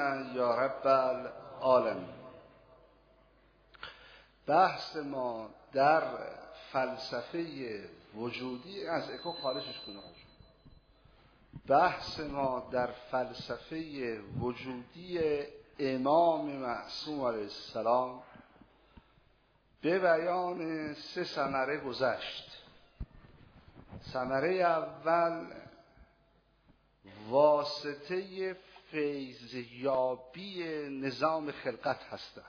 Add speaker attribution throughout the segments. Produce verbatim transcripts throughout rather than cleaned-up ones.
Speaker 1: یا رب العالمین. بحث ما در فلسفه وجودی از اکو خارجش کنه. بحث ما در فلسفه وجودی امام معصوم علیه السلام به بیان سه ثمره گذشت. ثمره اول واسطه فیضیابی نظام خلقت هستند.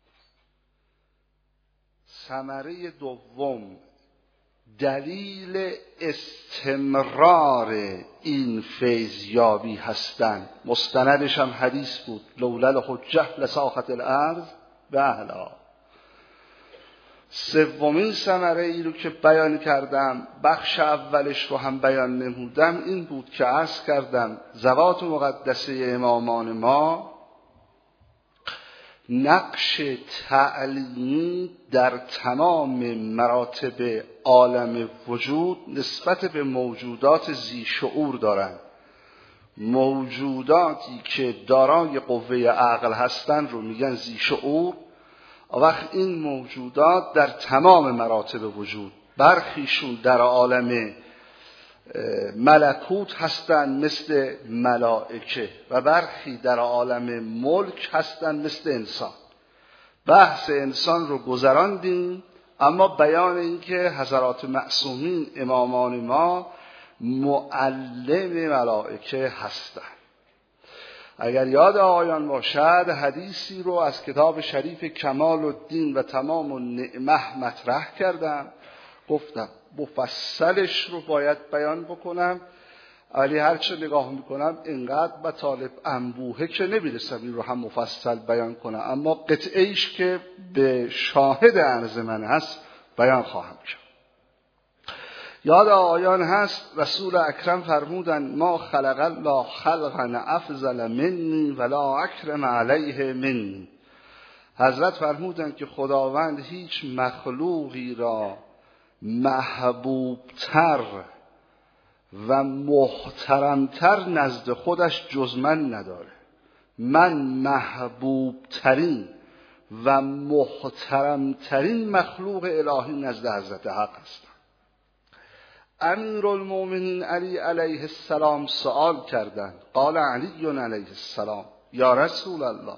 Speaker 1: ثمره دوم دلیل استمرار این فیضیابی هستند. مستندش هم حدیث بود، لولا الحجة لساخت الارض باهلها. سومین ثمره ای رو که بیان کردم، بخش اولش رو هم بیان نمودم، این بود که عرض کردم ذوات مقدسه امامان ما نقش تعلیمی در تمام مراتب عالم وجود نسبت به موجودات ذی شعور دارند. موجوداتی که دارای قوه عقل هستند رو میگن ذی شعور. وقت این موجودات در تمام مراتب وجود، برخیشون در عالم ملکوت هستند مثل ملائکه و برخی در عالم ملک هستند مثل انسان. بحث انسان رو گذراندیم، اما بیان این که حضرات معصومین امامان ما معلم ملائکه هستند. اگر یاد آقایان باشد حدیثی رو از کتاب شریف کمال الدین و تمام النعمه مطرح کردم، گفتم مفصلش رو باید بیان بکنم، ولی هرچه نگاه میکنم اینقدر به طالب انبوهه که نمیرسم این رو هم مفصل بیان کنم، اما قطعیش که به شاهد عرض من هست بیان خواهم کرد. یاد آیان هست رسول اکرم فرمودن ما خلق الله خلقا افضل منی ولا اکرم علیه منی. حضرت فرمودن که خداوند هیچ مخلوقی را محبوبتر و محترمتر نزد خودش جز من نداره. من محبوبترین و محترمترین مخلوق الهی نزد حضرت حق هستم. امیر المؤمنین علی علیه السلام سوال کردند، قال علی علیه السلام یا رسول الله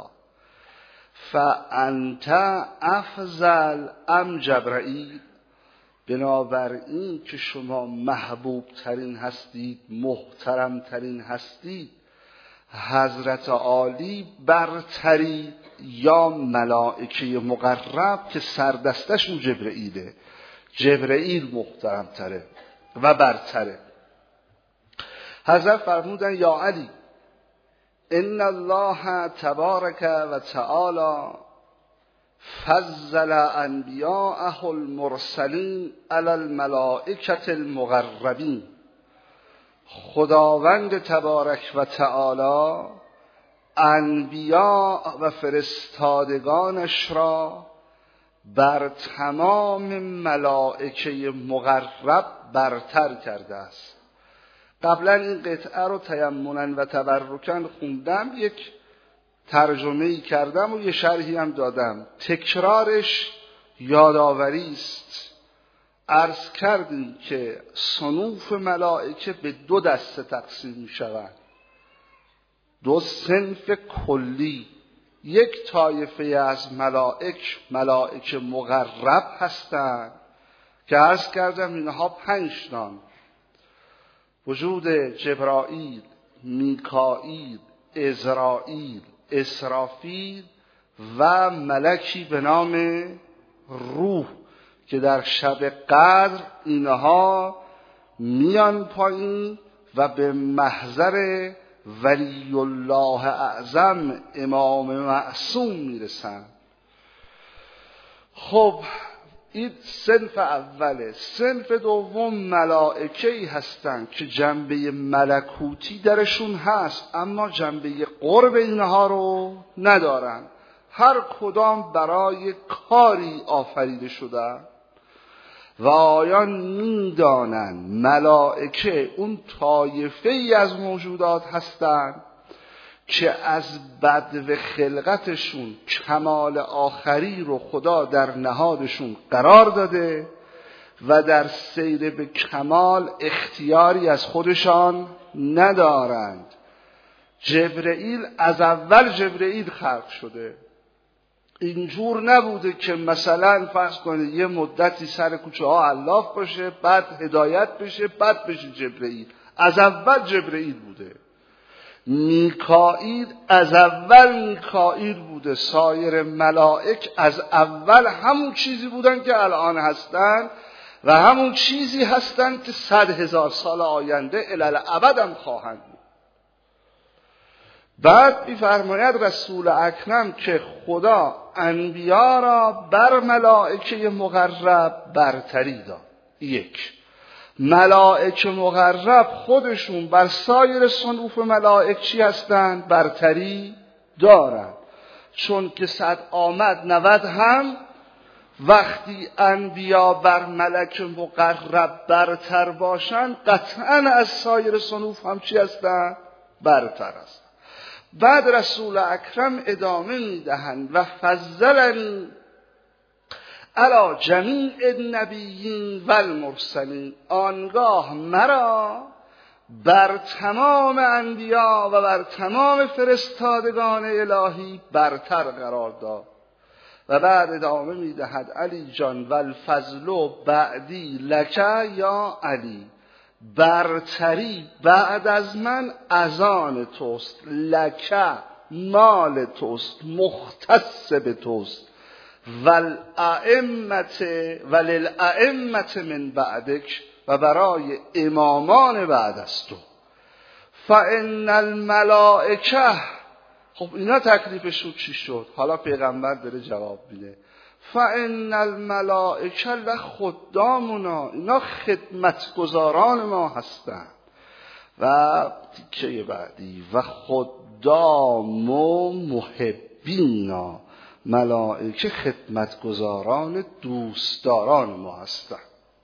Speaker 1: فانت افضل ام جبرائیل؟ بنابراین که شما محبوب ترین هستید، محترم ترین هستید، حضرت عالی برتری یا ملائکه مقرب که سردستشون جبرائیله؟ جبرائیل محترم تره و برتره. حضرت فرمودن یا علی ان الله تبارک و تعالی فضل انبیاءه المرسلین علی الملائکه المقربین. خداوند تبارک و تعالی انبیاء و فرستادگانش را بر تمام ملائکه مقرب برتر کرده است. قبلا این قطعه رو تیمنا و تبرکا خوندم، یک ترجمه‌ای کردم و یه شرحی هم دادم. تکرارش یادآوری است. عرض کردیم که صنوف ملائکه به دو دسته تقسیم می‌شوند، دو صنف کلی. یک طایفه از ملائک ملائک مقرب هستند که عرض کردم اینها پنج نام: وجود جبرائیل، میکائیل، عزرائیل، اسرافیل و ملکی به نام روح که در شب قدر اینها میان پایین و به محضر ولی الله اعظم امام معصوم میرسند. خب این صنف اوله. صنف دوم ملائکه‌ای هستند که جنبه ملکوتی درشون هست، اما جنبه قرب اینها رو ندارن. هر کدام برای کاری آفریده شدن و آیان میدانن ملائکه اون طایفه ای از موجودات هستند که از بدو خلقتشون کمال آخری رو خدا در نهادشون قرار داده و در سیر به کمال اختیاری از خودشان ندارند. جبرئیل از اول جبرئیل خلق شده، اینجور نبوده که مثلا فرض کنید یه مدتی سر کوچه ها علاف باشه، بعد هدایت بشه، بعد بشه جبرئیل. از اول جبرئیل بوده. میکائیل از اول میکائیل بوده. سایر ملائک از اول همون چیزی بودن که الان هستن و همون چیزی هستن که صد هزار سال آینده الالعبد هم خواهند بود. بعد می‌فرماید رسول اکرم که خدا انبیا را بر ملائکه مقرب برتری داد. یک، ملائکه مقرب خودشون بر سایر صنوف ملائک چی هستند؟ برتری دارند. چون که صد آمد نود هم، وقتی انبیا بر ملک مقرب برتر باشند قطعا از سایر صنوف هم چی هستند؟ برتر هستند. بعد رسول اکرم ادامه میدهند و فضلنی علی جمیع النبیین و المرسلین، آنگاه مرا بر تمام انبیا و بر تمام فرستادگان الهی برتر قرار داد. و بعد ادامه میدهد علی جان و الفضل بعدی لک یا علی، برتری بعد از من از آن توست، لک مال توست، مختص به توست، وللائمت وللائمت من بعدک، و برای امامان بعد از تو. فان الملائکه، خب اینا تکلیفشون چی شد؟ حالا پیغمبر داره جواب میده. فان الملائکه لخدامنا، اینا خدمتگزاران ما هستند. و تیکه بعدی و خدام و محبینا، ملائکه خدمتگزاران دوستداران ما هستند.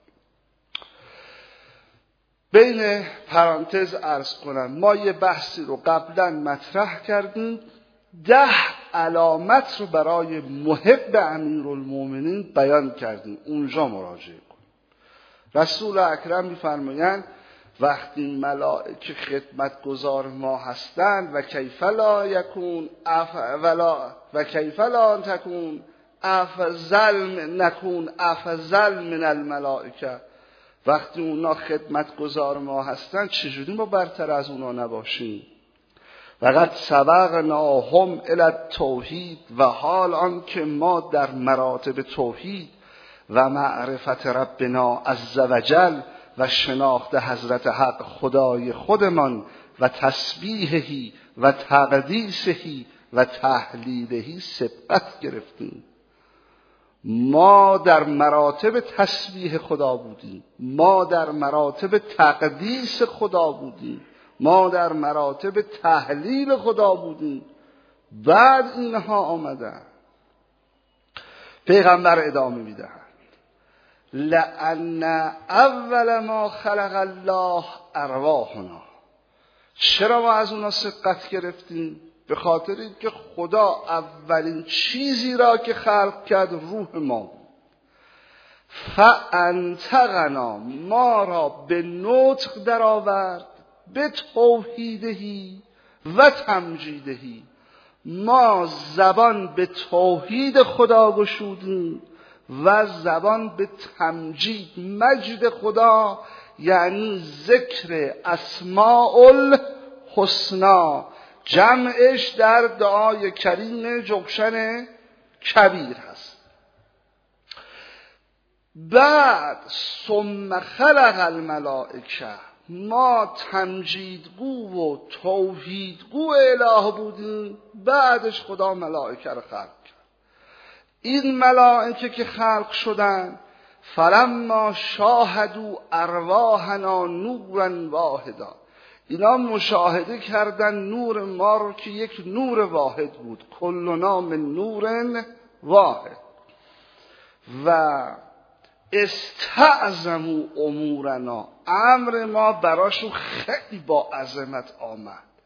Speaker 1: بین پرانتز عرض کنم، ما یه بحثی رو قبلا مطرح کردیم، ده علامت رو برای محب امیرالمومنین بیان کردیم، اونجا مراجعه کنیم. رسول اکرم می‌فرمایند وقتی ملائکه خدمتگزار ما هستند و کیف لا یکون اف ولا و کیف لا تکون افضل نکون افضل من الملائکه، وقتی اونا خدمتگزار ما هستن چجوری ما برتر از اونا نباشیم؟ وقد سبقناهم الی التوحید، و حال آن که ما در مراتب توحید و معرفت ربنا عزوجل و شناخت حضرت حق خدای خودمان و تسبیحهی و تقدیسهی و تحلیلهی سبقت گرفتیم. ما در مراتب تسبیح خدا بودیم، ما در مراتب تقدیس خدا بودیم، ما در مراتب تحلیل خدا بودیم، بعد اینها آمدن. پیغمبر ادامه میدهند لأن اول ما خلق الله ارواحنا، چرا ما از اونا سبقت گرفتیم؟ به خاطر اینکه خدا اولین چیزی را که خلق کرد روح ما بود. فانطقنا، ما را به نطق در آورد، به توحیدهی و تمجیدهی، ما زبان به توحید خدا گشودیم و زبان به تمجید مجد خدا، یعنی ذکر اسماء الحسنا، جمعش در دعای کریم جوشن کبیر هست. بعد ثم خلق الملائکه، ما تمجیدگو و توحیدگو اله بودیم، بعدش خدا ملائکه رو خلق کرد. این ملائکه که خلق شدن، فلما شاهدوا ارواحنا نورا واحدا، اینا مشاهده کردن نور ما رو که یک نور واحد بود، کلنا من نور واحد. و استعظموا امورنا، امر ما براشون خیلی با عظمت آمد.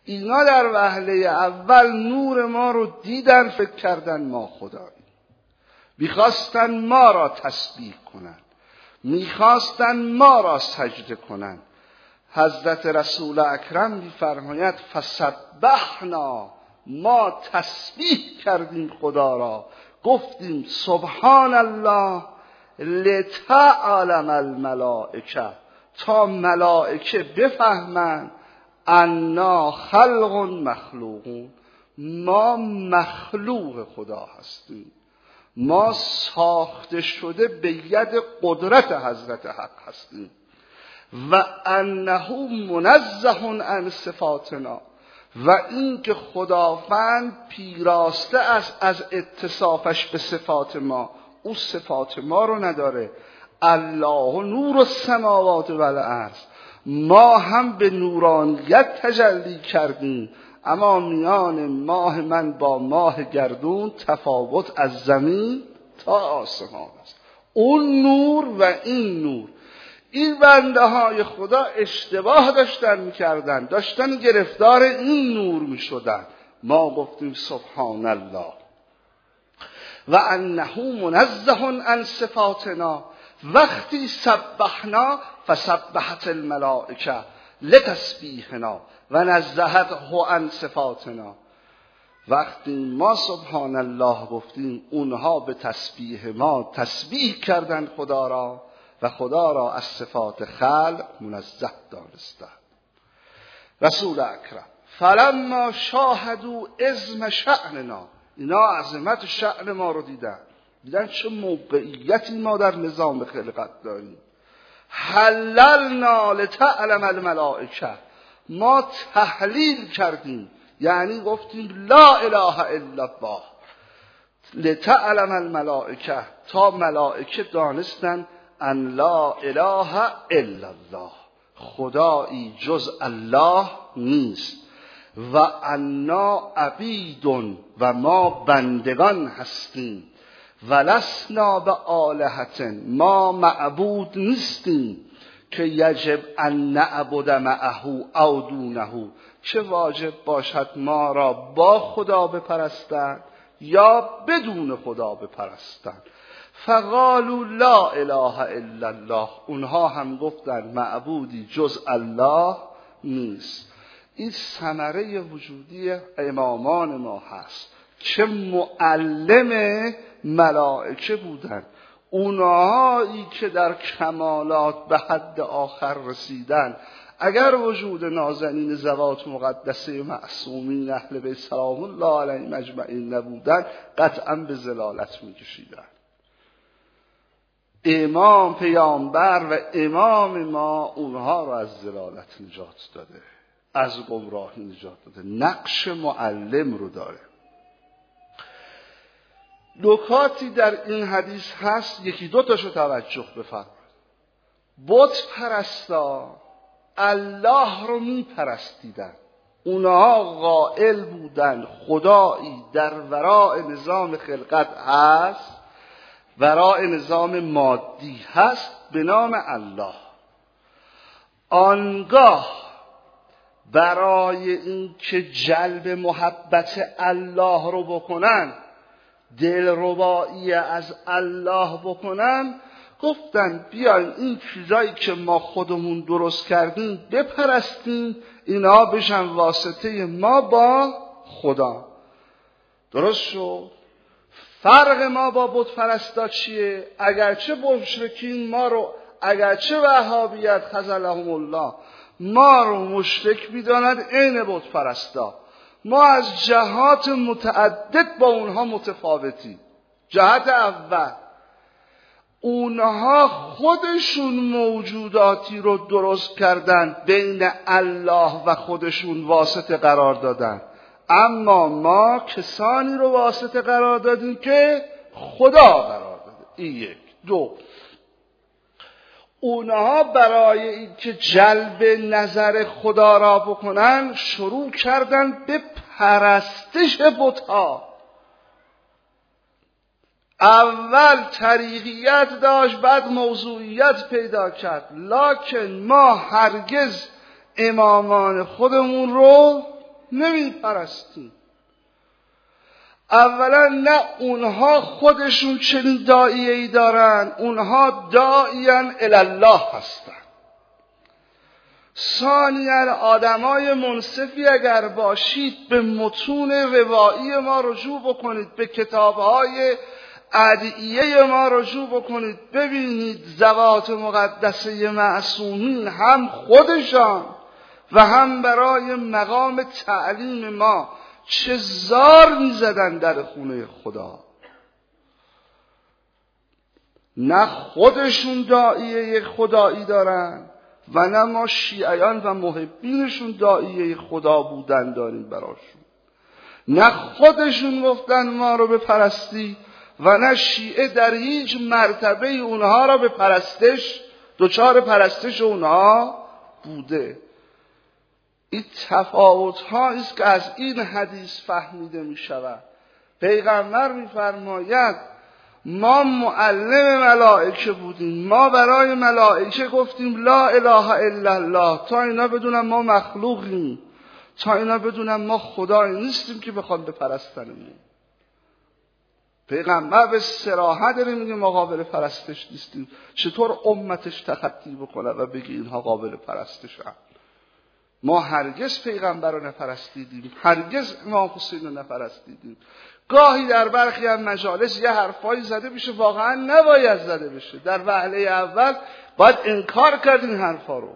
Speaker 1: اینا در وهله اول نور ما رو دیدن، فکر کردن ما خداییم، میخواستن ما را تسبیح کنن، میخواستن ما را سجده کنن. حضرت رسول اکرم میفرماید فسبحنا، ما تسبیح کردیم خدا را، گفتیم سبحان الله لتعلم الملائکه، تا ملائکه بفهمند انا خلق مخلوقون، ما مخلوق خدا هستیم، ما ساخته شده به ید قدرت حضرت حق هستیم. و انه منزه عن صفاتنا، و این که خداوند پیراسته است از اتصافش به صفات ما، او صفات ما رو نداره. الله نور السماوات و الارض، ما هم به نورانیت تجلی کردیم، اما میان ماه من با ماه گردون تفاوت از زمین تا آسمان است. اون نور و این نور. این بنده های خدا اشتباه داشتن میکردن، داشتن گرفتار این نور میشدن. ما گفتیم سبحان الله و انه منزه عن صفاتنا، وقتی سبحنا فسبحت الملائکه لتسبیحنا و نزهته عن صفاتنا. وقتی ما سبحان الله گفتیم، اونها به تسبیح ما تسبیح کردند خدا را و خدا را از صفات خلق منزه دانستند. رسول اکرم فلما شاهدوا عظم شأننا، اینا عظمت شأن ما رو دیدن، دیدن چه موقعیتی ما در نظام خلقت داریم. حللنا لتعلم الملائکه، ما تحلیل کردیم، یعنی گفتیم لا اله الا الله لتعلم الملائکه، تا ملائکه دانستن ان لا اله الا الله، خدایی جز الله نیست، و انا عبیدون، و ما بندگان هستیم، ولسنا به آلهتن، ما معبود نیستیم، که یجب ان نعبد معه او دونه، چه واجب باشد ما را با خدا بپرستند یا بدون خدا بپرستند. فقالوا لا اله الا الله، اونها هم گفتند معبودی جز الله نیست. این ثمره وجودی امامان ما هست که معلم ملائکه بودند. اونهایی که در کمالات به حد آخر رسیدن، اگر وجود نازنین ذوات مقدسه معصومین اهل بیت سلام الله علیهم اجمعین نبودن، قطعا به ضلالت می‌کشیدند. امام پیامبر و امام ما اونها رو از ضلالت نجات داده، از گمراهی نجات داده، نقش معلم رو داره. نکاتی در این حدیث هست، یکی دو تاشو توجه بفرمایید. بت پرستا الله رو می پرستیدن، اونها قائل بودن خدایی در ورای نظام خلقت هست، ورای نظام مادی هست به نام الله. آنگاه برای این که جلب محبت الله رو بکنن، دلربایی از الله بکنن، گفتن بیاین این چیزایی که ما خودمون درست کردیم بپرستیم، اینا بشن واسطه ما با خدا. درست شد؟ فرق ما با بت پرستا چیه؟ اگرچه مشرکین ما رو، اگرچه وهابیت خذلهم الله ما رو مشرک می‌دانند عین بت پرستا، ما از جهات متعدد با اونها متفاوتی. جهت اول، اونها خودشون موجوداتی رو درست کردن، بین الله و خودشون واسطه قرار دادن، اما ما کسانی رو واسطه قرار دادیم که خدا قرار داده. این یک. دو، اونها برای اینکه جلب نظر خدا را بکنن شروع کردن به پرستش بت‌ها. اول طریقیت داشت، بعد موضوعیت پیدا کرد. لکن ما هرگز امامان خودمون رو نمیپرستیم. اولا نه اونها خودشون چنین داعیه‌ای دارن، اونها داعیان الله هستن. ثانیاً آدمای منصفی اگر باشید به متون روایی ما رجوع بکنید، به کتابهای ادعیه ما رجوع بکنید، ببینید ذوات مقدسه معصومین هم خودشان و هم برای مقام تعلیم ما چه زار میزدن در خونه خدا. نه خودشون داعیه خدایی دارن و نه ما شیعیان و محبینشون داعیه خدا بودن داریم براشون. نه خودشون گفتن ما رو بپرستی و نه شیعه در هیچ مرتبه اونها را به پرستش دوچار پرستش اونها بوده. این تفاوت ها است که از این حدیث فهمیده می شود. پیغمبر می فرماید ما معلم ملائکه بودیم، ما برای ملائکه گفتیم لا اله الا الله تا اینا بدونن ما مخلوقیم، تا اینا بدونن ما خدایی نیستیم که بخوان بپرستنمون. پیغمبر به صراحت داره میگه ما قابل پرستش نیستیم. چطور امتش تخطی بکنه و بگه اینها قابل پرستشن؟ ما هرگز پیغمبر رو نپرستیدیم، هرگز امام حسین رو نپرستیدیم. گاهی در برخی از مجالس یه حرفایی زده بشه واقعا نباید زده بشه، در وهله اول باید انکار کرد این حرفا رو.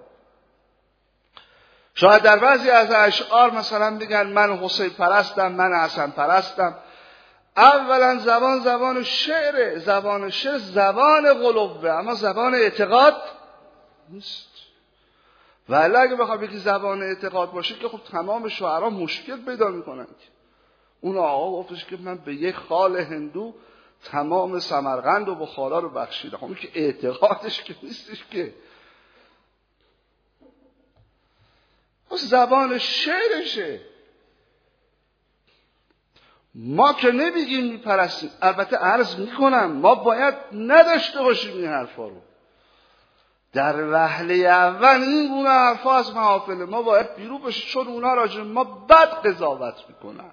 Speaker 1: شاید در بعضی از اشعار مثلا بگن من حسین پرستم، من حسن پرستم. اولا زبان زبان شعره، زبان شعر زبان قلوبه، اما زبان اعتقاد نیست. ولی اگه بخوام بگی زبان اعتقاد باشه که خب تمام شعرا مشکل پیدا میکنن. اون آقا گفتش که من به یک خال هندو تمام سمرقند و بخارا رو بخشیدم. خب که اعتقادش که نیستش که، زبان شعرشه. ما که نمیگیم میپرستیم، البته عرض میکنم ما باید نداشته باشیم این حرفا رو. در وهله اول این گونه حرفا از محافل ما باید بیرون بشه، چون اونا راجع ما بد قضاوت میکنن.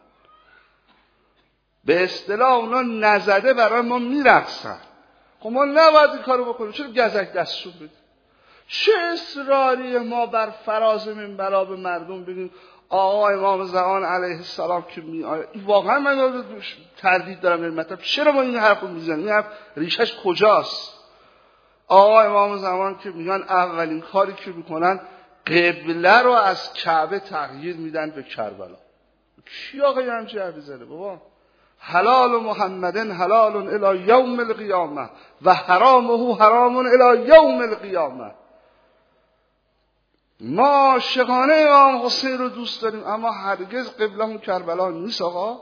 Speaker 1: به اصطلاح اونا نزده برای ما میرقصن. خب ما نباید این کارو بکنیم. چرا گزک دستشون بدیم؟ چه اصراری ما بر فراز منبر به مردم بگیم آقا امام زمان علیه السلام که می آید؟ واقعا من تردید دارم در مطلب. چرا ما این حرفو میزنیم؟ این حرف ریشش کجاست؟ آقا امام زمان که میگن اولین کاری که میکنن قبله رو از کعبه تغییر میدن به کربلا. کی آقا همچه حرفی زده بابا؟ حلال محمدن حلال الی یوم القیامه و حرامه حرام الی یوم القیامه. ما عاشقانه امام حسین رو دوست داریم اما هرگز قبلمون کربلا نیست. آقا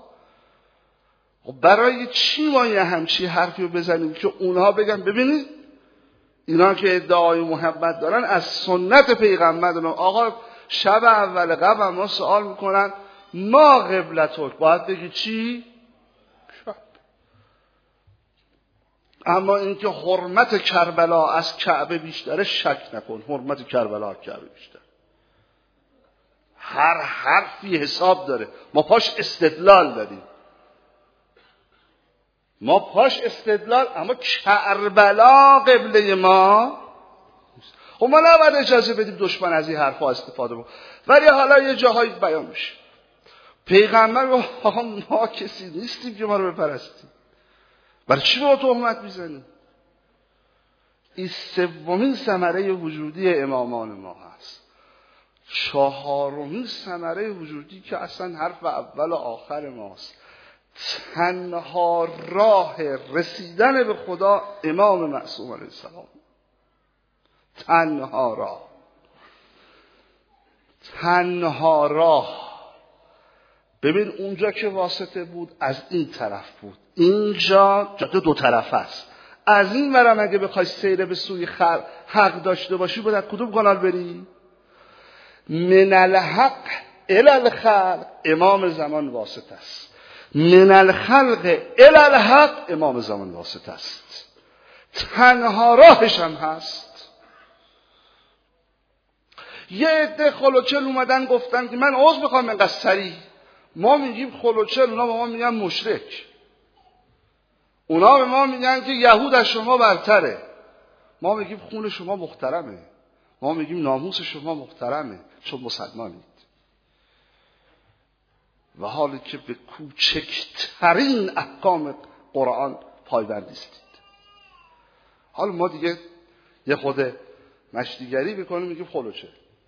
Speaker 1: برای چی ما یه همچی حرفی رو بزنیم که اونها بگن ببینید اینا که ادعای محبت دارن از سنت پیغمبر دارن. آقا شب اول قبل ما سوال میکنن ما قبلتک، باید بگی چی؟ اما اینکه حرمت کربلا از کعبه بیشتره شک نکن، حرمت کربلا از کعبه بیشتر. هر حرفی حساب داره. ما پاش استدلال داریم، ما پاش استدلال، اما کربلا قبله ما. خب ما نباید اجازه بدیم دشمن از این حرفا استفاده کنه. ولی حالا یه جاهایی بیان میشه پیغمبر گفت ما کسی نیستیم که ما رو بپرستیم. برای چی ما تهمت میزنیم؟ این سومین ثمره وجودی امامان ما هست. چهارمین ثمره وجودی که اصلا حرف اول و آخر ماست. تنها راه رسیدن به خدا امام معصوم علیه السلام. تنها راه، تنها راه. ببین اونجا که واسطه بود از این طرف بود، اینجا جاده دو طرف است. از این ورم اگه بخوای سیر به سوی حق داشته باشی باید کدوم کانال بری؟ من الحق الی الخلق امام زمان واسطه است، من الخلق الی الحق امام زمان واسطه است. تنها راهش هم هست. یه عده خلوچل اومدن گفتن که من عذر میخوام اینقدر سریع، ما میگیم خلوچل، اونا به ما میگن مشرک. اونا به ما میگن که یهود از شما برتره، ما میگیم خون شما محترمه، ما میگیم ناموس شما محترمه چون مسلمانید، و حالی که به کوچکترین احکام قرآن پایبند نیستید. حالا ما دیگه یه خود مشتیگری میکنیم، میگیم خلوچه.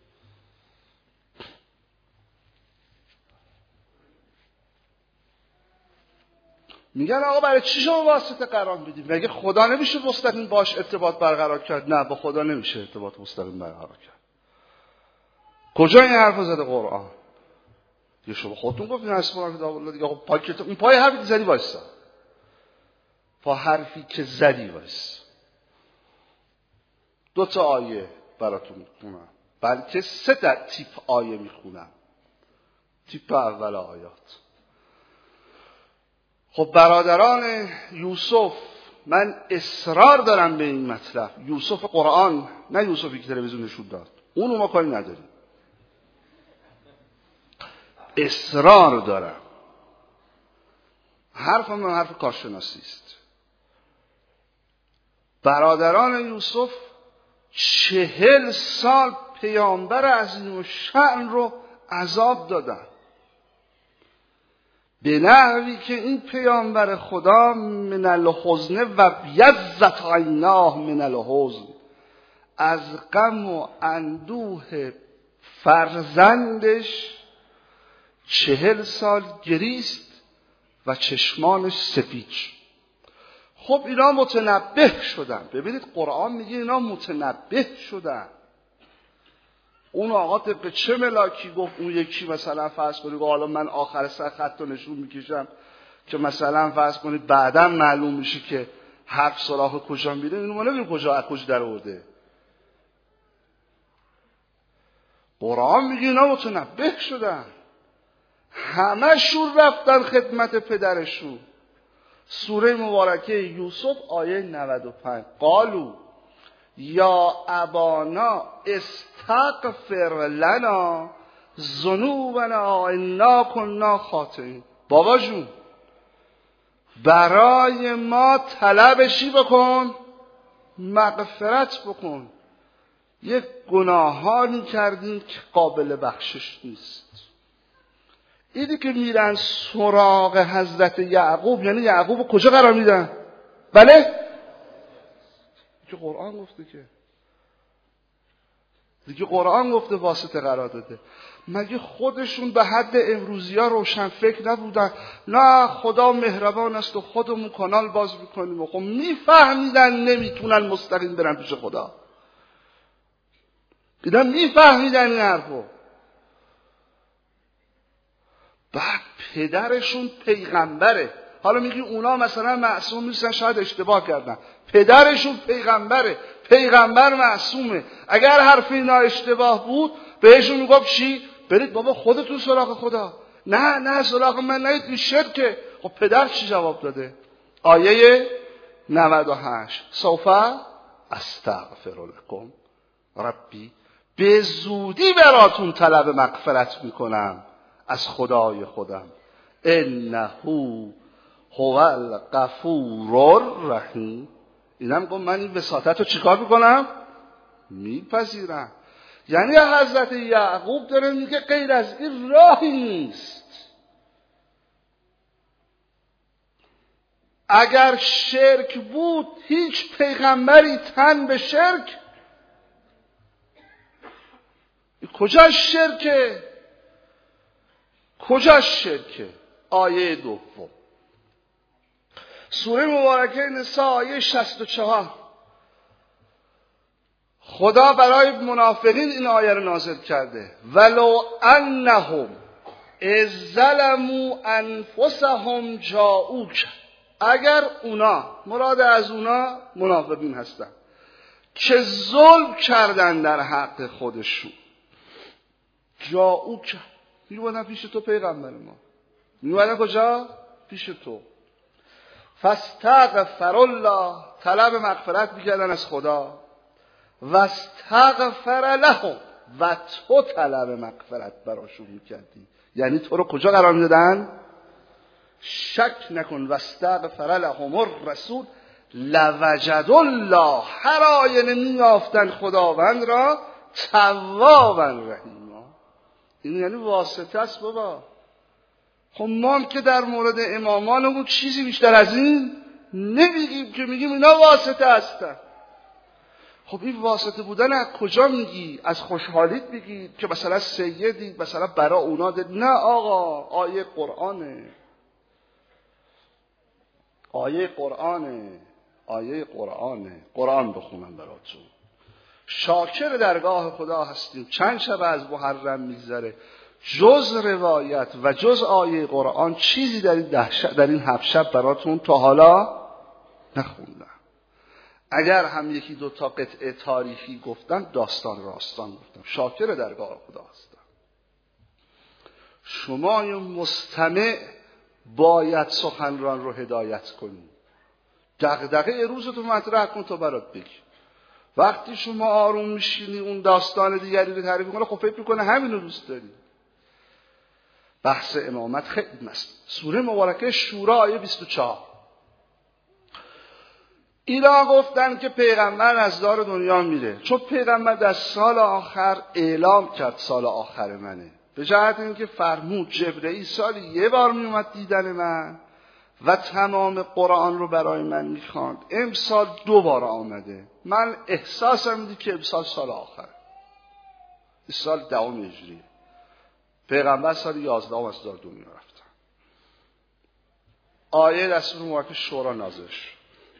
Speaker 1: میگن آقا برای چی شما واسطه قرار میدید؟ مگه خدا نمیشه مستقیم باش ارتباط برقرار کرد؟ نه، با خدا نمیشه ارتباط مستقیم برقرار کرد. کجا این حرف زده قرآن؟ یه شما خودتون گفتین اسماء کتاب الله دیگه. خب پای کتاب، این پای حرفی که زدی وایسا، پا حرفی که زدی وایس. دو تا آیه براتون میخونم، بلکه سه تا تیپ آیه میخونم. تیپ اول آیات. خب برادران یوسف، من اصرار دارم به این مطلب، یوسف قرآن، نه یوسفی که تلویزیون نشون داد، اونو ما کاری نداریم، اصرار دارم. حرفم من حرف کارشناسی است. برادران یوسف چهل سال پیامبر عظیم الشأن رو عذاب دادن، به نحوی که این پیامبر خدا من الحزن و بیضت عیناه من الحزن، از غم و اندوه فرزندش چهل سال گریست و چشمانش سفید. خب اینا متنبه شدن. ببینید قرآن میگه اینا متنبه شدن. اون آقا طبق چه ملاکی گفت اون یکی مثلا فرض کنید حالا من آخر سر خط رو نشون میکشم که مثلا فرض کنید بعدا معلوم میشه که حرف سراغ کجا میره، اینو ما نمیدونیم کجا از کجا در آورده. قرآن میگه اینا متنبه شدن، همه شون رفتن خدمت پدرشون. سوره مبارکه یوسف آیه نود و پنج، قالو یا ابانا استغفر لنا ذنوبنا انا کنا خاطئین. بابا جون برای ما طلبشی بکن، مغفرت بکن، یک گناهانی کردیم که قابل بخشش نیست. اینی که میرن سراغ حضرت یعقوب، یعنی یعقوب کجا قرار میدن؟ بله که قرآن گفته، که دیگه قرآن گفته واسطه قرار داده. مگه خودشون به حد امروزی ها روشن فکر نبودن؟ نه خدا مهربان است و خودمون کانال باز میکنیم و خب میفهمیدن نمیتونن مستقیم برن پیش خدا. اینا میفهمیدن این حرفو. بعد پدرشون پیغمبره. حالا میگی اونا مثلا معصوم نیستن، شاید اشتباه کردن. پدرشون پیغمبره، پیغمبر معصومه. اگر حرف اینا اشتباه بود بهشون میگفت چی؟ برید بابا خودتون سراغ خدا. نه نه سراغ من نید، این شرکه. خب پدر چی جواب داده؟ آیه نود و هشت، سوف استغفر لکم ربی، به زودی براتون طلب مغفرت میکنم از خدای خودم، انه هو الغفور الرحیم. اینم گفت من این وساطت رو چیکار میکنم؟ میپذیرم. یعنی حضرت یعقوب داره میگه غیر از این راهی نیست. اگر شرک بود هیچ پیغمبری تن به شرک، کجا شرکه؟ کجا شرکه؟ آیه دوم سوره مبارکه نساء آیه شصت و چهار، خدا برای منافقین این آیه رو نازل کرده، ولو انهم اذ ظلموا انفسهم جاءوک، اگر اونا، مراد از اونا منافقین هستن که ظلم کردن در حق خودشون، جاءوک، میومدن پیش تو پیغمبر ما، میومدن کجا؟ پیش تو. فاستغفر الله، طلب مغفرت میکردن از خدا، واستغفر لهم، و تو طلب مغفرت براشون میکردی. یعنی تو رو کجا قرار میدادن؟ شک نکن واستغفر لهم الرسول لوجد الله، هر آینه میافتن خداوند را توابا رحیما. این یعنی واسطه است بابا. خب ما هم که در مورد امامانمون چیزی بیشتر از این نمیگیم که میگیم اینا واسطه هستن. خب این واسطه بودن از کجا میگی؟ از خوشحالیت میگی که مثلا سیدی مثلا برا اونا ده؟ نه آقا، آیه قرآنه، آیه قرآنه، آیه قرآنه. قرآن بخونم براتون. شاکر درگاه خدا هستیم. چند شب از محرم میگذره جز روایت و جز آیه قرآن چیزی در این ده شب، در این هفت شب براتون تا حالا نخوندم. اگر هم یکی دو تا قطعه تاریخی گفتم داستان راستان گفتم. شاکر درگاه خدا هستم. شما مستمع باید سخنران رو هدایت کنی. دغدغه روزتو مطرح کن تا برات بگی. وقتی شما آروم میشینی اون داستان دیگری رو تعریف کنه، خب فکر میکنه همین رو دوست داری. بحث امامت خیلی مست. سوره مبارکه شورا آیه بیست و چهار. اینا گفتن که پیغمبر از دار دنیا میره، چون پیغمبر در سال آخر اعلام کرد سال آخر منه، به جهت اینکه فرمود جبرئیل سالی یه بار میومد دیدن من و تمام قرآن رو برای من میخواند. امسال دو بار آمده. من احساسم میده که امسال سال آخره. این سال دهم هجریه. پیغمبر سال یازدهم از دار دنیا رفتن. آیه دستور مبارک شورا نازل شد.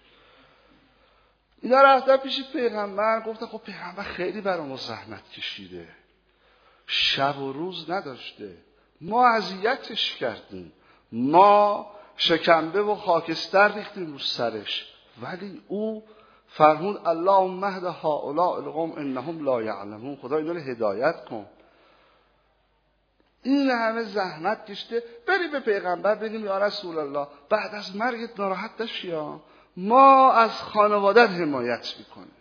Speaker 1: اینا رفتن پیش پیغمبر، گفتن خب پیغمبر خیلی برامون زحمت کشیده، شب و روز نداشته، ما اذیتش کردیم، ما شکنبه و خاکستر ریختیم رو سرش، ولی او فرمود اللهم اهد هؤلاء القوم انهم لا یعلمون. خدا اینا رو هدایت کن. این همه زحمت کشته، بریم به پیغمبر بگیم یا رسول الله بعد از مرگت ناراحت نشی، ما از خانوادت حمایت میکنیم،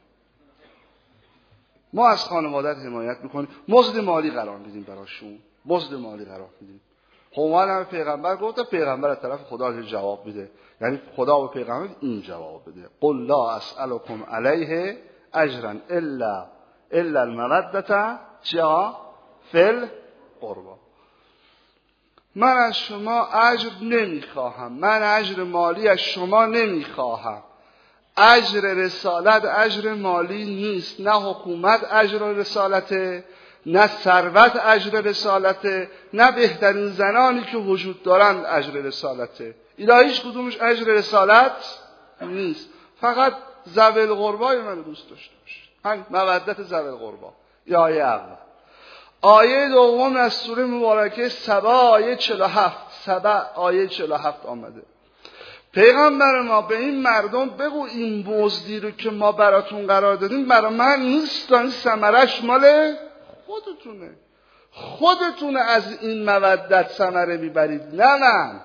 Speaker 1: ما از خانوادت حمایت میکنیم، مزد مالی قرار میدیم براشون، مزد مالی قرار میدیم. خب ما هم پیغمبر گفت، پیغمبر از طرف خدا جواب میده، یعنی خدا و پیغمبر این جواب بده قل لا اسألكم علیه اجرا الا الا المودة جا فی القربى. من از شما اجر نمیخواهم، من اجر مالی از شما نمیخواهم. اجر رسالت اجر مالی نیست، نه حکومت اجر رسالته، نه ثروت اجر رسالته، نه بهترین زنانی که وجود دارند اجر رسالته. اینا هیچ کدومش اجر رسالت نیست. فقط ذوی القربای من دوست داشته باشید، همین مودت ذوی القربا. این آیه اول. آیه دوم از سوره مبارکه سبا آیه چهل و هفت، سبا آیه چهل و هفت آمده. پیغمبر ما به این مردم بگو این مزدی رو که ما براتون قرار دادیم برای من نیست، این ثمرش مال خودتونه، خودتونه از این مودت ثمره میبرید، نه من.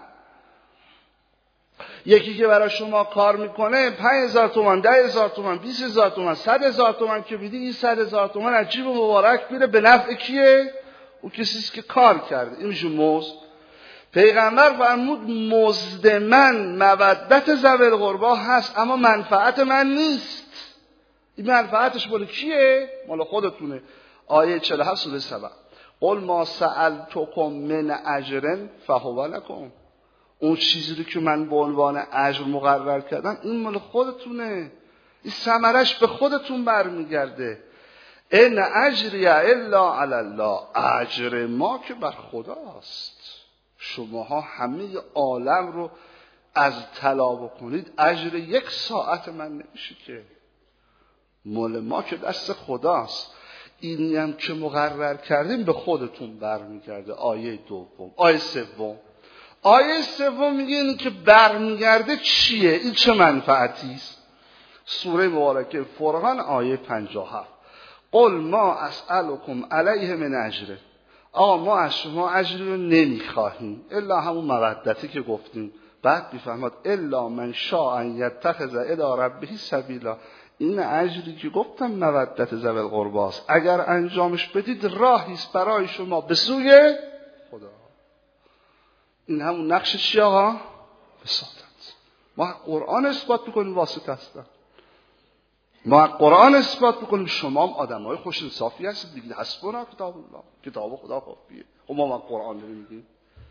Speaker 1: یکی که برای شما کار میکنه پنج هزار تومان، ده هزار تومان، بیست هزار تومان، صد هزار تومان که بیدی، این صد هزار تومان از جیب مبارک میره به نفع کیه؟ اون کسیست که کار کرده. این میشه مزد. پیغمبر فرمود مزد من مودت ذوی القربا هست، اما منفعت من نیست. این منفعتش مال کیه؟ مال خودتونه. آیه چهل و هفت سوره سبع. قل ما سألتکم من اجر فهو لکم. اون چیزی رو که من به عنوان اجر مقرر کردم این مال خودتونه، این ثمرش به خودتون برمیگرده. ان اجری الا علی الله. اجر ما که بر خداست. شماها همه عالم رو از طلا بکنید، اجر یک ساعت من نمیشه که، مال ما که دست خداست. اینی هم که مقرر کردیم به خودتون برمیگرده. آیه دوم. آیه سوم. آیه سوم میگه اینی که برمیگرده چیه؟ این چه منفعتی است؟ سوره مبارکه فرقان آیه پنجاه و هفت. قل ما اسألکم علیه من اجره. آقا ما از شما اجری رو نمیخواهیم الا همون مودتی که گفتیم. بعد میفهمد الا من شاء ان یتخذ الی ربه سبیلا. این اجری که گفتم مودت ذوی القرباست، اگر انجامش بدید راهی است برای شما به سوی خدا. این همون نقش چی آقا؟ وساطت. ما قرآن اثبات میکنیم واسطه هستن، ما قرآن اثبات میکنیم شما هم آدمای خوش انصافی هستید دیگه. حسبنا کتاب الله، کتاب خدا کافیه. خب ما ما قرآن رو میگیم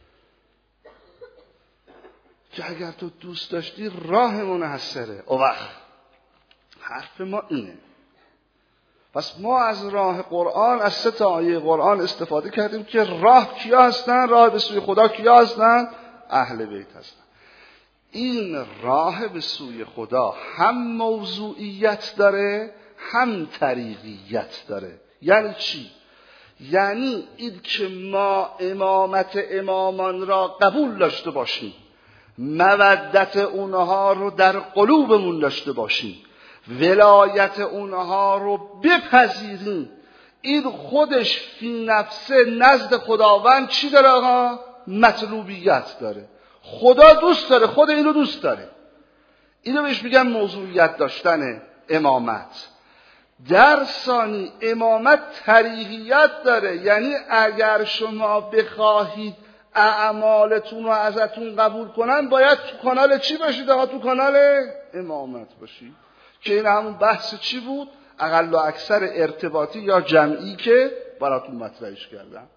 Speaker 1: که اگر تو دوست داشتی راه منحصره. او وقت حرف ما اینه. پس ما از راه قرآن، از سه تا آیه قرآن استفاده کردیم که راه کیا هستن؟ راه به سوی خدا کیا هستن؟ اهل بیت هستن. این راه به سوی خدا هم موضوعیت داره هم طریقیت داره. یعنی چی؟ یعنی این که ما امامت امامان را قبول داشته باشیم، مودت اونها رو در قلوبمون داشته باشیم، ولایت اونها رو بپذیریم، این خودش فی نفسه نزد خداوند چی داره آقا؟ مطلوبیت داره. خدا دوست داره، خود اینو دوست داره. اینو بهش میگن موضوعیت داشتن امامت. در ثانی امامت طریقیت داره، یعنی اگر شما بخواهید اعمالتون رو ازتون قبول کنن باید تو کانال چی باشید آقا؟ تو کانال امامت باشید. که این همون بحث چی بود؟ اقل و اکثر ارتباطی یا جمعی که براتون مطرحش کردم.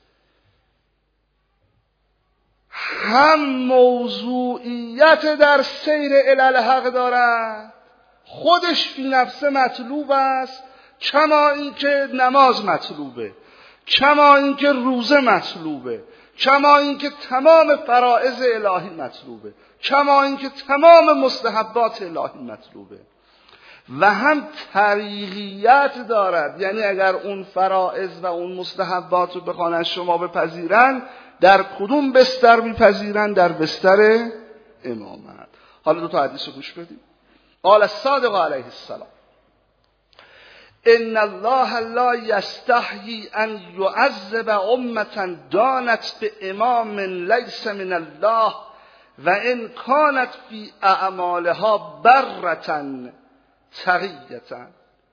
Speaker 1: هم موضوعیت در سیر الالحق دارد، خودش فی نفسه مطلوب است، کما این که نماز مطلوبه، کما این که روزه مطلوبه، کما این که تمام فرائض الهی مطلوبه، کما این که تمام مستحبات الهی مطلوبه. و هم طریقیت دارد، یعنی اگر اون فرائض و اون مستحبات رو بخوان از شما بپذیرن، در کدوم بستر میپذیرن؟ در بستر امامت. حالا دو تا حدیث رو گوش بدید. قال الصادق علیه السلام ان الله لا یستحیی ان یعذب امة دانت بامام لیس من الله و ان کانت فی اعمالها برة تقیة.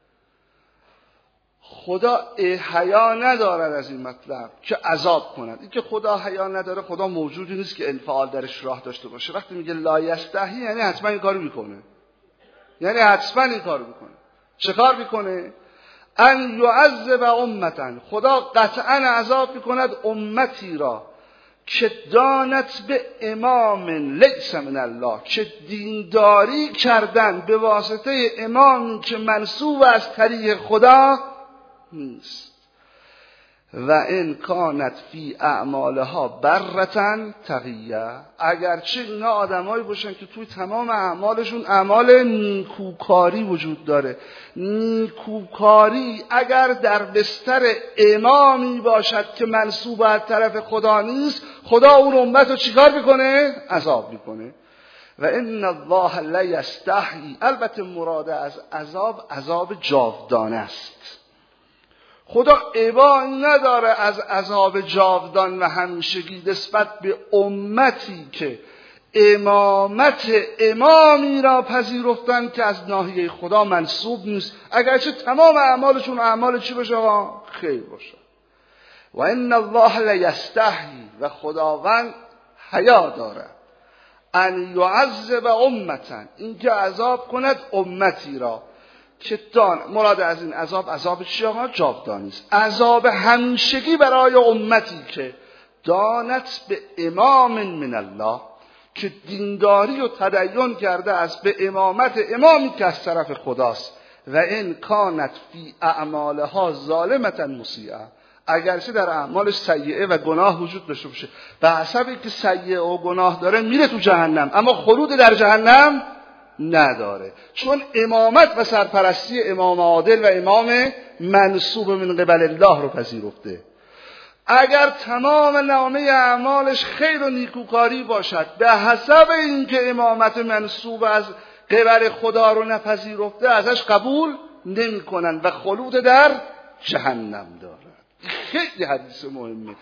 Speaker 1: خدا حیا ندارد از این مطلب که عذاب کند. این که خدا حیا نداره، خدا موجودی نیست که انفعال درش راه داشته باشه. وقتی میگه لا یستحی یعنی حتما این کارو میکنه، یعنی حتما این کارو میکنه. چه کار میکنه؟ ان یعذب امة، خدا قطعا عذاب میکند امتی را که دانت به امام لیس من الله، که دینداری کردن به واسطه امامی که منسوب از طریق خدا نیست. و ان کانت فی اعمالها برة تقیه، اگرچه اینا آدمایی باشن که توی تمام اعمالشون اعمال نیکوکاری وجود داره. نیکوکاری اگر در بستر امامی باشد که منسوب از طرف خدا نیست، خدا اون امت رو چیکار میکنه؟ عذاب میکنه. و ان الله لا یستحیی، البته مراد از عذاب عذاب جاودانه است. خدا ابایی نداره از عذاب جاودان و همیشگی نسبت به امتی که امامت امامی را پذیرفتن که از ناحیه خدا منسوب نیست، اگرچه تمام اعمالشون اعمال چی باشه آقا؟ خیر باشه. و ان الله لا یستحیی، و خداوند حیا دارد ان یعذب امة، این که عذاب کند امتی را که دان، مراد از این عذاب عذاب چی آقا؟ جاودانی است. عذاب همیشگی برای امتی که دانت به امام من الله، که دینداری و تدین کرده از به امامت امامی که از طرف خداست. و ان کانت فی اعمالها ظالمة مسیئه، اگرچه در اعمالش سیئه و گناه وجود داشته باشه، به حسب اینکه سیئه و گناه داره میره تو جهنم، اما خلود در جهنم نداره، چون امامت و سرپرستی امام عادل و امام منصوب من قبل الله رو پذیرفته. اگر تمام نامه اعمالش خیر و نیکوکاری باشد، به حسب اینکه امامت منصوب از قبل خدا رو نپذیرفته، ازش قبول نمی کنن و خلود در جهنم دارد. خیلی حدیث مهمه.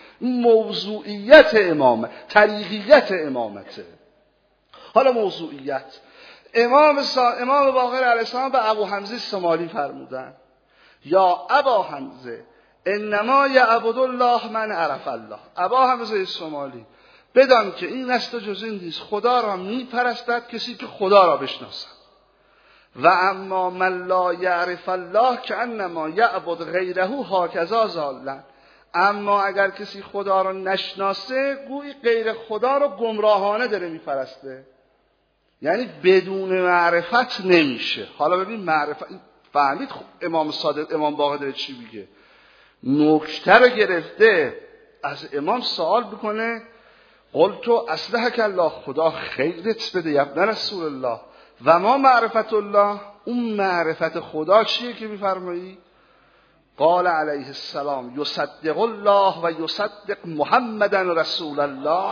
Speaker 1: موضوعیت امامت، طریقیت امامته. حالا موضوعیت امام سا... امام باقر علیه السلام به ابو حمزه سمالی فرمودن یا ابا حمزه انما یعبد الله من عرف الله. ابا حمزه سمالی بدان که این است و جز این نیست، خدا را میپرستد کسی که خدا را بشناسد. و اما من لا یعرف الله که انما یعبد غیره هاکذا ضالا. اما اگر کسی خدا را نشناسه گویی غیر خدا را گمراهانه داره میپرسته، یعنی بدون معرفت نمیشه. حالا ببین معرفت فهمید امام صادق امام باقر داره چی میگه؟ نکته رو گرفته از امام سوال بکنه قلت اصلحک الله، خدا خیرت بده یا ابن رسول الله، و ما معرفت الله، اون معرفت خدا چیه که میفرمایی؟ قال علیه السلام یصدق الله و یصدق محمدا رسول الله.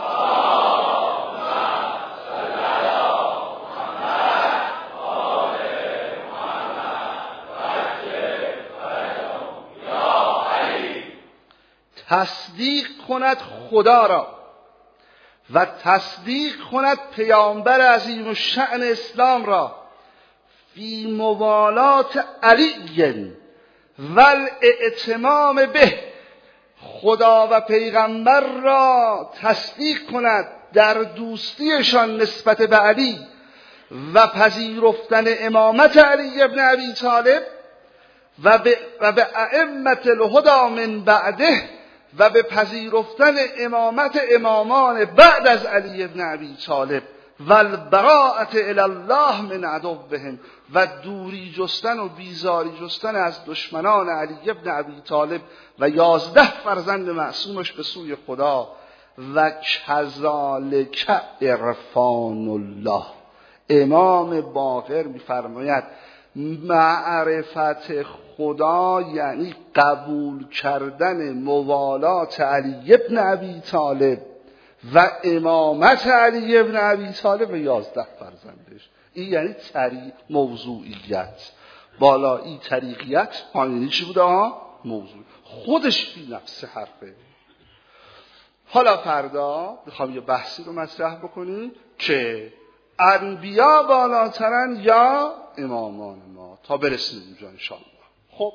Speaker 1: تصدیق کند خدا را و تصدیق کند پیامبر عظیم الشأن اسلام را فی موالات علی و الاعتمام به. خدا و پیغمبر را تصدیق کند در دوستیشان نسبت به علی و پذیرفتن امامت علی ابن ابی طالب و به و به ائمه الهدی من بعده و به پذیرفتن امامت امامان بعد از علی ابن ابی طالب و البراءة الی الله من عدوهم و دوری جستن و بیزاری جستن از دشمنان علی ابن ابی طالب و یازده فرزند معصومش به سوی خدا. و کذالک عرفان الله. امام باقر می‌فرماید معرفت خدا یعنی قبول کردن موالات علی ابن ابی طالب و امامت علی ابن ابی طالب و یازده فرزندش. این یعنی طریق موضوعیت، بالایی طریقیت، پایینی چی بوده ها؟ موضوع. خودش بی نفس حرفه. حالا فردا میخوام یه بحثی رو مطرح بکنیم که انبیا بالاترن یا امامان ما، تا برسیم اونجا انشاءالله. خب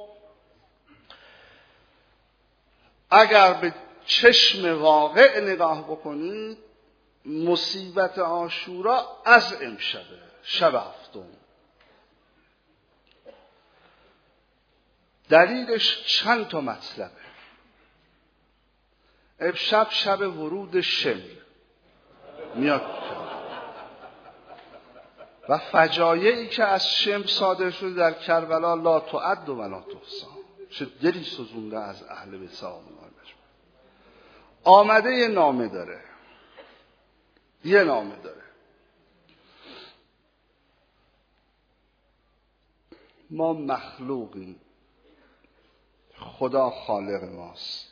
Speaker 1: اگر به چشم واقع نگاه بکنید مصیبت عاشورا از امشبه، شب هفتم. دلیلش چند تا مطلبه. امشب شب ورود شمر میاد و فجایعی که از شمر صادر شده در کربلا لا تعد و لا تحصی. چه دلی سوزونده از اهل بیت سلام الله علیهم. آمده یه نامه داره، یه نامه داره. ما مخلوقیم، خدا خالق ماست.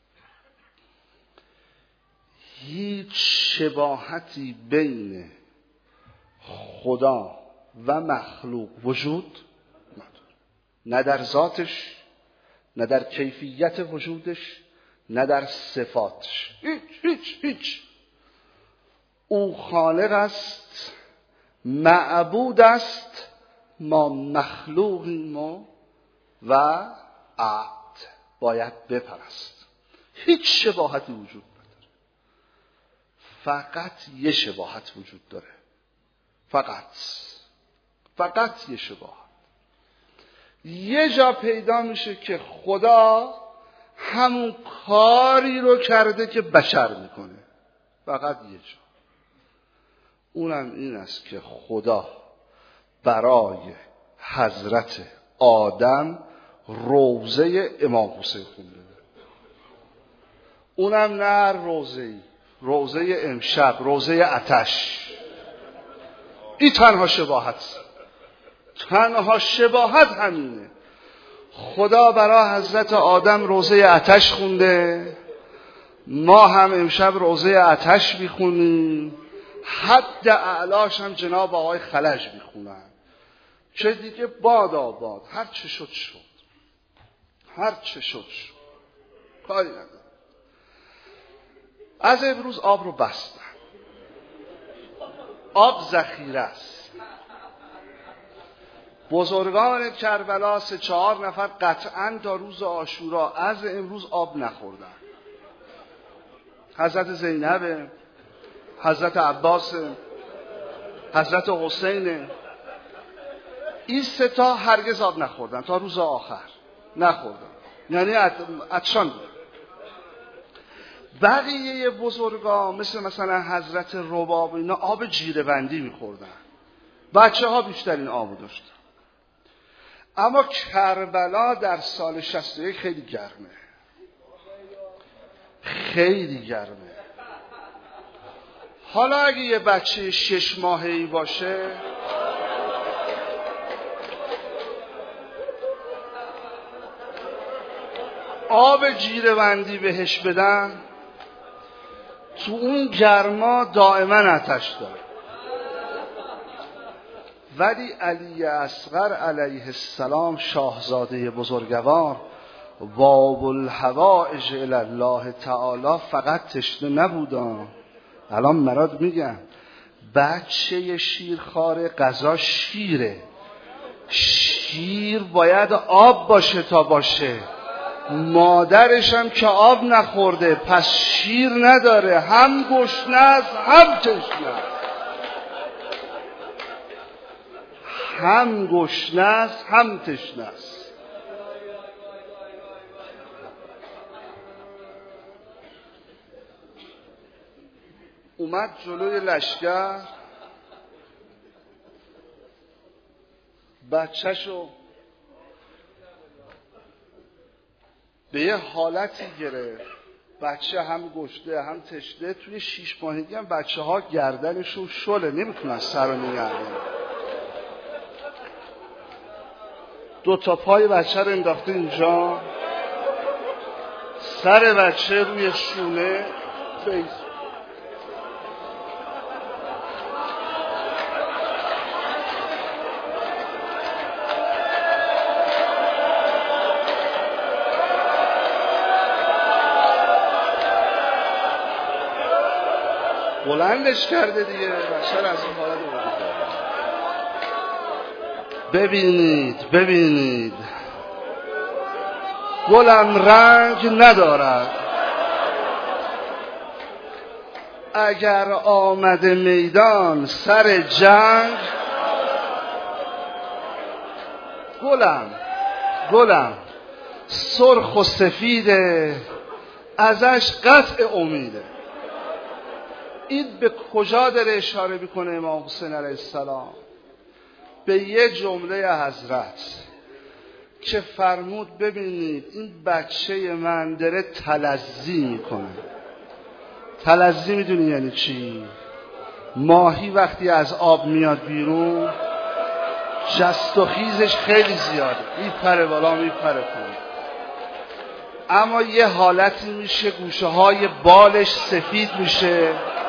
Speaker 1: هیچ شباهتی بین خدا و مخلوق وجود نداره، نه در ذاتش، نه در کیفیت وجودش، نه در صفاتش. هیچ هیچ هیچ. او خالق است، معبود است، ما مخلوقیم و عبد باید بپرست. هیچ شباهتی وجود نداره. فقط یه شباهت وجود داره، فقط فقط یه شباهت. یه جا پیدا میشه که خدا همون کاری رو کرده که بشر میکنه، فقط یه جا. اونم این است که خدا برای حضرت آدم روضه امام حسین خونده. اونم نه روضه‌ای، روضه امشب، روضه آتش. این تنها شباهت، تنها شباهت همینه. خدا برای حضرت آدم روضه آتش خونده، ما هم امشب روضه آتش میخونیم. حد اعلاش هم جناب آقای خلج میخونن که دیگه باد آباد، هر چه شد شد، هر چه شد شد، کاری نداره. از امروز آب رو بستن، آب ذخیره است. بزرگان کربلا سه چهار نفر قطعاً تا روز عاشورا از امروز آب نخوردن. حضرت زینب، حضرت عباس، حضرت حسین، این سه تا هرگز آب نخوردن تا روز آخر، نخوردن، یعنی عطشان بود. بقیه بزرگان مثل مثلا حضرت رباب اینا آب جیره بندی میخوردن، بچه ها بیشترین آب داشتن. اما کربلا در سال شصت و یک خیلی گرمه، خیلی گرمه. حالا اگه یه بچه شش ماهه‌ای باشه آب جیره بندی بهش بدن، تو اون گرما دائما آتش داره. ولی علی اصغر علیه السلام، شاهزاده بزرگوار، باب الحوائج الی الله تعالی، فقط تشنه نبودن. الان مراد میگم بچه شیرخواره غذا شیره، شیر باید آب باشه تا باشه، مادرش هم که آب نخورده پس شیر نداره، هم گشنه است هم تشنه است، هم گشنه است هم تشنه است. اومد جلوی لشکر، بچه‌شو به یه حالتی گرفت، بچه هم گشته هم تشنه. توی شیش ماهگی هم بچه ها گردنشون شله، نمیتونن سر رو نگه دارن. دو تا پای بچه رو انداخته اینجا، سر بچه روی شونه، فیس بلندش کرده دیگه، بشر از این حالت رو ببینید ببینید گلم رنگ ندارد، اگر آمده میدان سر جنگ، گلم گلم سرخ و سفیده، ازش قطع امیده. این به کجا داره اشاره میکنه امام حسین علیه السلام؟ به یه جمله حضرت که فرمود ببینید این بچه من داره تلذی میکنه. تلذی میدونی یعنی چی؟ ماهی وقتی از آب میاد بیرون جست و خیزش خیلی زیاده، میپره بالا میپره پایین، اما یه حالتی میشه گوشه های بالش سفید میشه.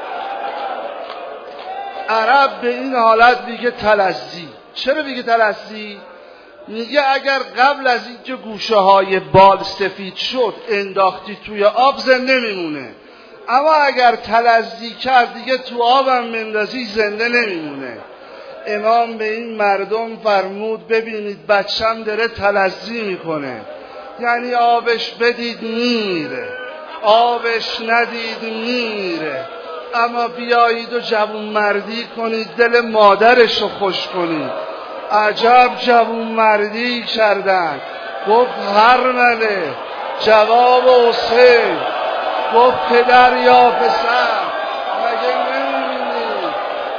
Speaker 1: عرب به این حالت میگه تلذی. چرا میگه تلذی؟ میگه اگر قبل از اینکه گوشه های بال سفید شد انداختی توی آب زنده میمونه، اما اگر تلذی کرد دیگه تو آبم مندازی زنده نمیمونه. امام به این مردم فرمود ببینید بچم داره تلذی میکنه، یعنی آبش بدید میره، آبش ندید میره، اما بیایید و جوون مردی کنید، دل مادرش رو خوش کنید. عجب جوون مردی کردن. گفت هرمله، جواب حسین. گفت پدر یا پسر، مگه نمی‌بینی؟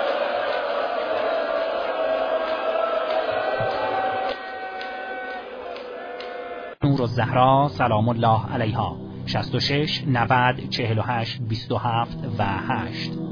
Speaker 2: نورالزهرا سلام الله علیها، شصت و شش نود چهل و هشت بیست و هفت و هشت.